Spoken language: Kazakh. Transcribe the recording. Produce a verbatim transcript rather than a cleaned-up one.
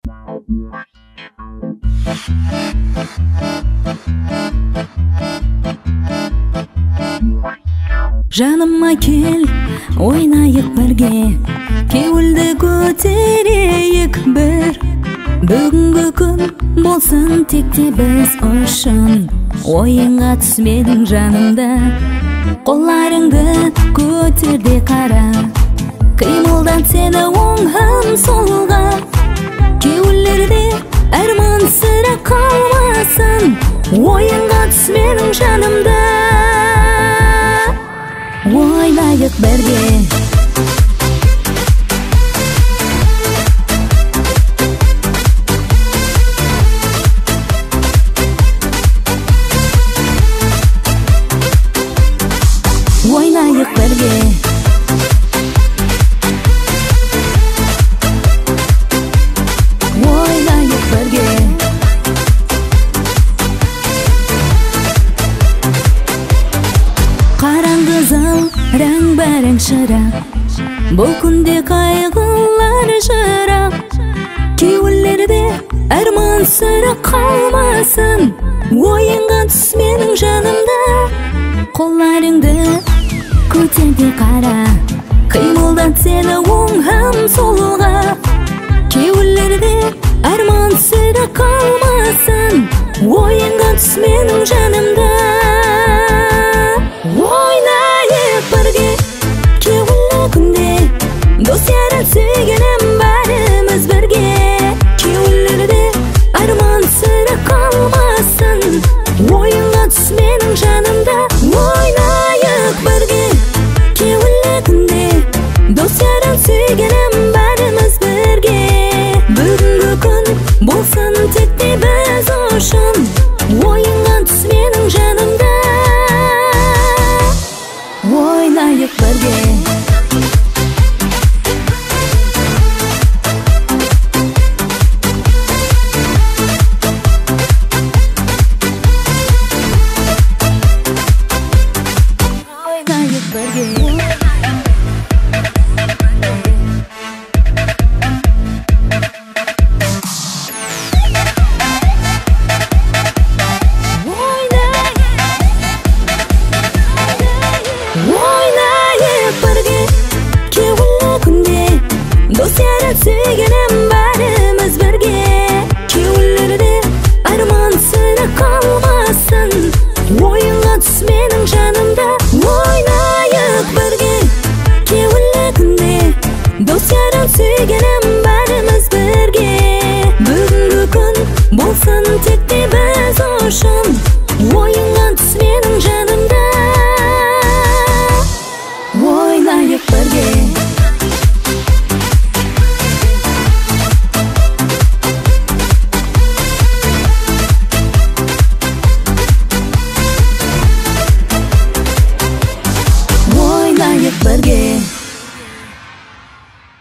Жаныма кел, ойнайық бірге, кеуілді көтерейік бір. Бүгінгі күн болсын текте біз үшін, ойынға түсмедің жанымда. Қоларыңды көтерде қара, қимылдан сені оңғам солға. Кеуілерде әрман сірі қалмасын, ойынға түсмедің жанымда. Ойнайық бірге. Ойнайық бірге. Ойнайық бірге. Қараңғы зал, рәң-бәрәң шырақ, бұл күнде қайғылар жырақ. Кеуілерде әрман сірі қалмасын, ойынға түсменің жанымда. Қоларыңды көтерде қара, қимылдан сені оңғам солға. Кеуілерде әрман сірі қалмасын, ойынға түсменің жанымда.